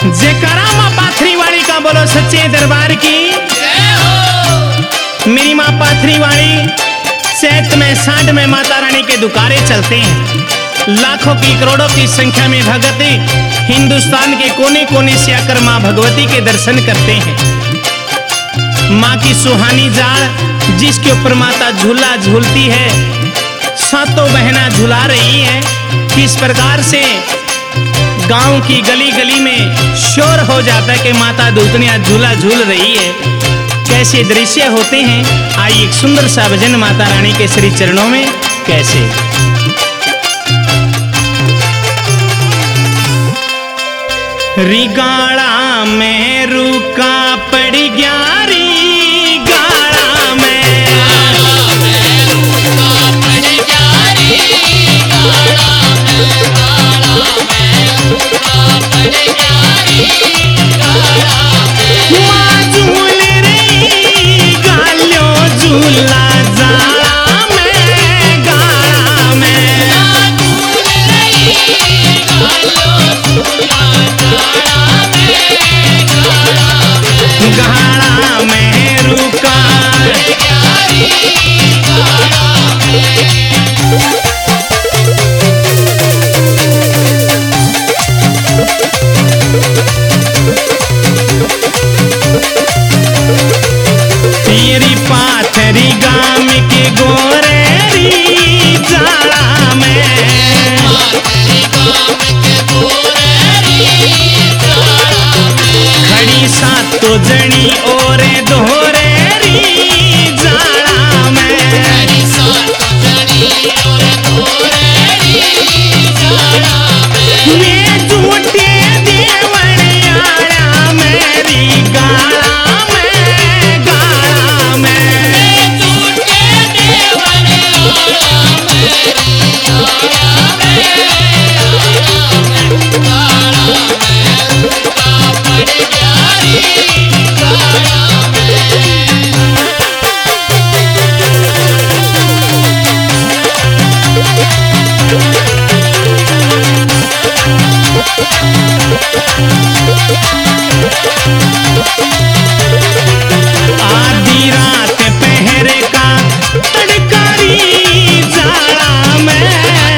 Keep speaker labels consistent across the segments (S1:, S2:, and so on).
S1: जयकारा माँ पाथरी वाली का बोलो सच्चे दरबार की जय हो। मेरी माँ पाथरी वाली चैत में सांड में माता रानी के दुकारे चलते हैं। लाखों की करोड़ों की संख्या में भगत हिंदुस्तान के कोने कोने से आकर माँ भगवती के दर्शन करते हैं। माँ की सुहानी जाड़ जिसके ऊपर माता झूला झूलती है, सातों बहना झुला रही है। किस प्रकार से गांव की गली गली में शोर हो जाता है कि माता दूतनिया झूला झूल रही है। कैसे दृश्य होते हैं, आइए एक सुंदर सा भजन माता रानी के श्री चरणों में कैसे। रिगाड़ा में रुका पड़ गया री गाड़ा में रुका पड़ गया री गाड़ा में रुका पड़ गया री गाड़ा में माँ झूल रही गालियों झूला जाड़ा में गाड़ा में झूल रही गालियों झूला गाड़ा में रुका तेरी पाथरी गाम के गोरेरी जाड़ा में खड़ी सातो जनी और दोहरे री जाड़ा में मैं झूठे देवड़ यारा मेरी गाड़ा में गाड़ा में झूठे देवड़ यारा मेरी गाड़ा आधी रात पहरे का तड़कारी जाड़ा में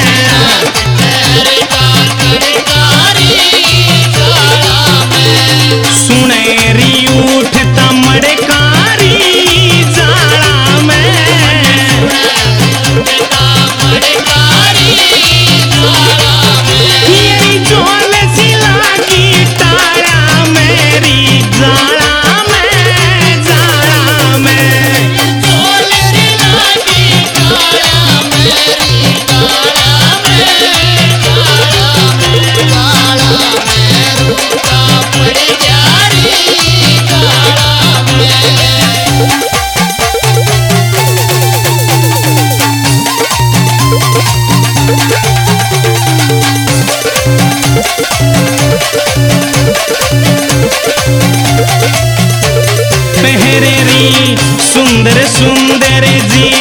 S1: सुनेरी उठता मड़कारी जाड़ा में मेरी झोल सिला की तारा मेरी जाड़ा में जाड़ा में झोल सिला की तारा मेरी जाड़ा में जाड़ा में रुका पड़ गया री गाड़ा में। पहरे री सुंदर सुंदर जी